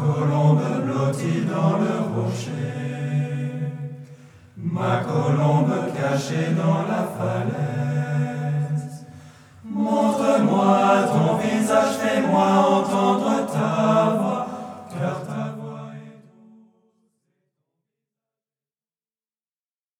colombe blottie dans le rocher, ma colombe cachée dans la falaise, montre-moi ton visage, fais-moi entendre